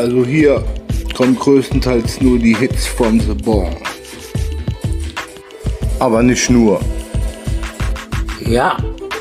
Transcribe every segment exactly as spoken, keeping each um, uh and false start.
Also hier kommen größtenteils nur die Hits von The Born. Aber nicht nur. Ja.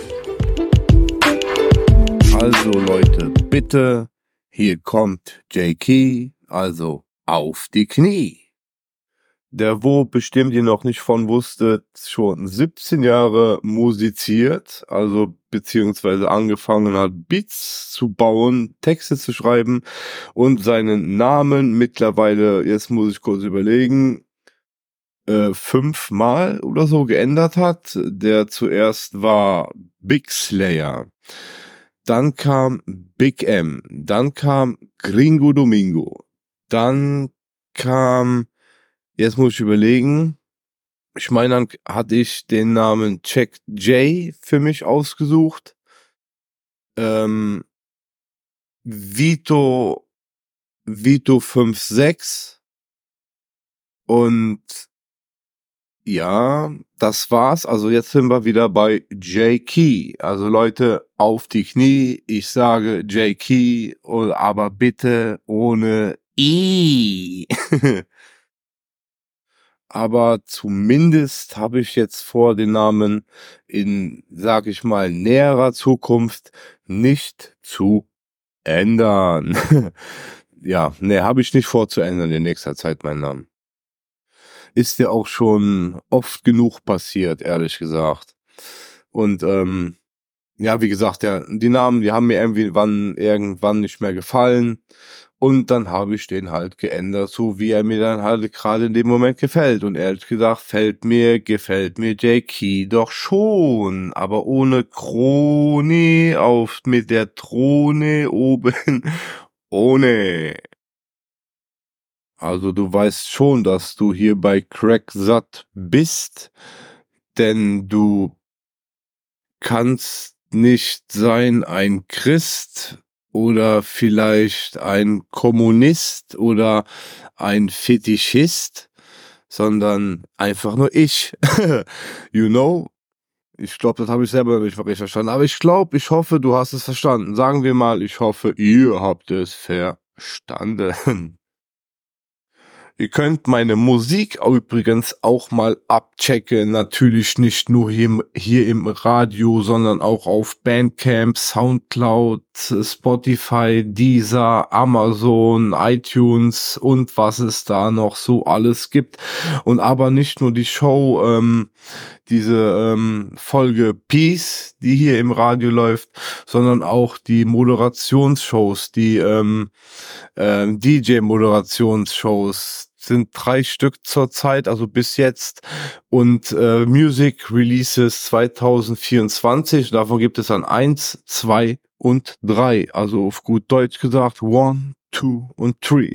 Also Leute, bitte, hier kommt J-Key, also auf die Knie. Der wo bestimmt ihr noch nicht von wusstet, schon siebzehn Jahre musiziert, also beziehungsweise angefangen hat, Beats zu bauen, Texte zu schreiben und seinen Namen mittlerweile, jetzt muss ich kurz überlegen, äh, fünfmal oder so geändert hat. Der zuerst war Big Slayer, dann kam Big M, dann kam Gringo Domingo, dann kam, jetzt muss ich überlegen, ich meine, dann hatte ich den Namen Check J für mich ausgesucht, ähm, Vito, Vito fünf sechs und ja, das war's. Also jetzt sind wir wieder bei J-Key. Also Leute, auf die Knie. Ich sage J-Key, aber bitte ohne I. Aber zumindest habe ich jetzt vor, den Namen in, sag ich mal, näherer Zukunft nicht zu ändern. Ja, ne, habe ich nicht vor zu ändern in nächster Zeit meinen Namen. Ist ja auch schon oft genug passiert, ehrlich gesagt. Und ähm, ja, wie gesagt, ja, die Namen, die haben mir irgendwie wann, irgendwann nicht mehr gefallen. Und dann habe ich den halt geändert, so wie er mir dann halt gerade in dem Moment gefällt. Und ehrlich gesagt, fällt mir, gefällt mir J-Key doch schon. Aber ohne Krone auf mit der Throne oben. Ohne. Also du weißt schon, dass du hier bei Cracksatt bist, denn du kannst nicht sein ein Christ oder vielleicht ein Kommunist oder ein Fetischist, sondern einfach nur ich. You know? Ich glaube, das habe ich selber nicht wirklich verstanden. Aber ich glaube, ich hoffe, du hast es verstanden. Sagen wir mal, ich hoffe, ihr habt es verstanden. Ihr könnt meine Musik übrigens auch mal abchecken. Natürlich nicht nur hier, hier im Radio, sondern auch auf Bandcamp, Soundcloud, Spotify, Deezer, Amazon, iTunes und was es da noch so alles gibt. Und aber nicht nur die Show, ähm, diese ähm, Folge Peace, die hier im Radio läuft, sondern auch die Moderationsshows, die ähm, ähm, D J-Moderationsshows, sind drei Stück zurzeit, also bis jetzt, und äh, Music Releases zwanzig vierundzwanzig, davon gibt es dann eins, zwei und drei, also auf gut Deutsch gesagt, one, two und three.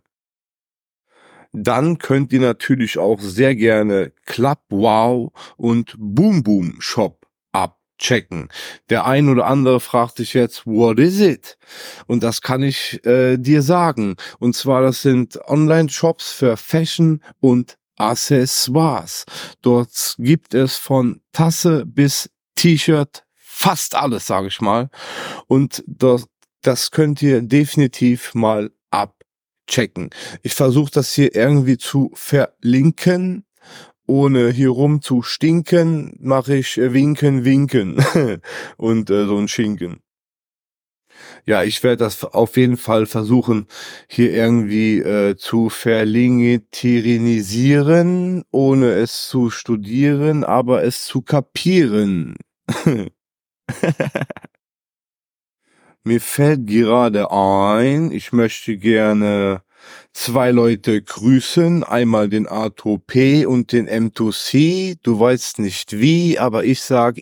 Dann könnt ihr natürlich auch sehr gerne Club Wow und Boom Boom Shop abchecken. Der ein oder andere fragt sich jetzt, what is it? Und das kann ich äh, dir sagen. Und zwar, das sind Online-Shops für Fashion und Accessoires. Dort gibt es von Tasse bis T-Shirt fast alles, sage ich mal. Und das, das könnt ihr definitiv mal abchecken. Ich versuche das hier irgendwie zu verlinken. Ohne hier rum zu stinken, mache ich äh, winken, winken und äh, so ein Schinken. Ja, ich werde das auf jeden Fall versuchen, hier irgendwie äh, zu verlingeterinisieren, ohne es zu studieren, aber es zu kapieren. Mir fällt gerade ein, ich möchte gerne zwei Leute grüßen, einmal den Arthur P. und den M zwei C. Du weißt nicht wie, aber ich sag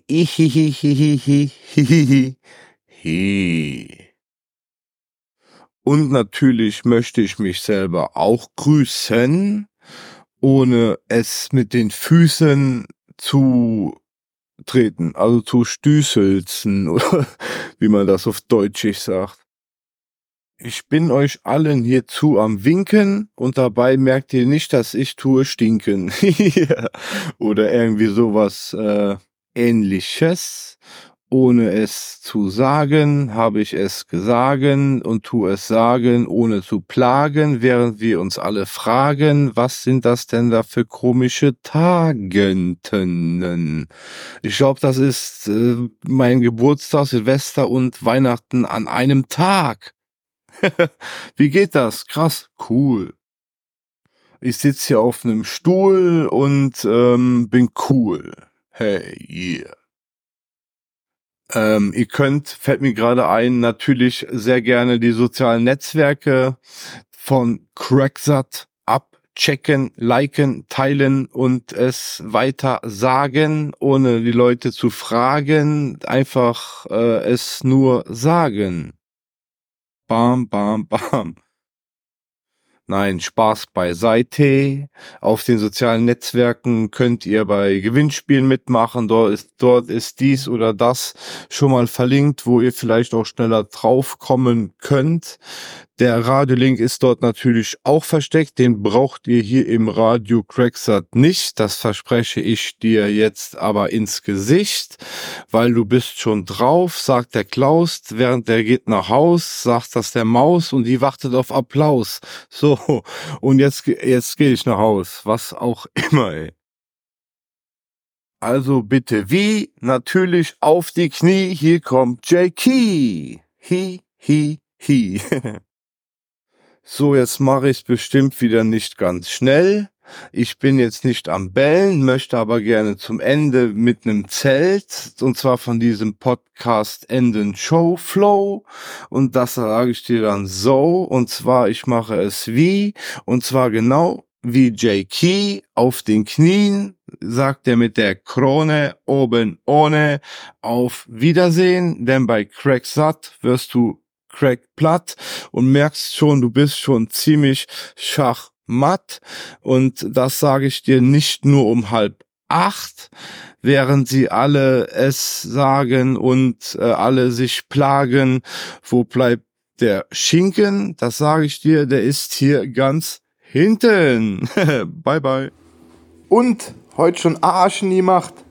ihihihihihihihihi. Und natürlich möchte ich mich selber auch grüßen, ohne es mit den Füßen zu treten, also zu stüßelzen, oder wie man das auf Deutsch sagt. Ich bin euch allen hierzu am Winken und dabei merkt ihr nicht, dass ich tue stinken. Oder irgendwie sowas äh, Ähnliches. ohne es zu sagen, habe ich es gesagen und tu es sagen, ohne zu plagen, während wir uns alle fragen, was sind das denn da für komische Tagenten? Ich glaube, das ist äh, mein Geburtstag, Silvester und Weihnachten an einem Tag. Wie geht das? Krass, cool. Ich sitze hier auf einem Stuhl und ähm, bin cool. Hey, yeah. Ähm, ihr könnt, fällt mir gerade ein, natürlich sehr gerne die sozialen Netzwerke von Cracksat abchecken, liken, teilen und es weiter sagen, ohne die Leute zu fragen. Einfach äh, es nur sagen. Bam, bam, bam. Nein, Spaß beiseite. Auf den sozialen Netzwerken könnt ihr bei Gewinnspielen mitmachen. Dort ist, dort ist dies oder das schon mal verlinkt, wo ihr vielleicht auch schneller draufkommen könnt. Der Radiolink ist dort natürlich auch versteckt. Den braucht ihr hier im Radio Cracksat nicht. Das verspreche ich dir jetzt aber ins Gesicht, weil du bist schon drauf, sagt der Klaus, während der geht nach Haus, sagt das der Maus und die wartet auf Applaus. So, und jetzt, jetzt gehe ich nach Haus, was auch immer, ey. Also bitte, wie? Natürlich auf die Knie, hier kommt J K. Hi, hi, hi. So, jetzt mache ich es bestimmt wieder nicht ganz schnell. Ich bin jetzt nicht am Bellen, möchte aber gerne zum Ende mit einem Zelt, und zwar von diesem Podcast Enden Show Flow. Und das sage ich dir dann so, und zwar ich mache es wie, und zwar genau wie J K auf den Knien, sagt er mit der Krone oben ohne auf Wiedersehen, denn bei Cracksat wirst du Crack platt und merkst schon, du bist schon ziemlich schachmatt, und das sage ich dir nicht nur um halb acht, während sie alle es sagen und äh, alle sich plagen, wo bleibt der Schinken? Das sage ich dir, der ist hier ganz hinten. Bye bye. Und heute schon Arschen gemacht.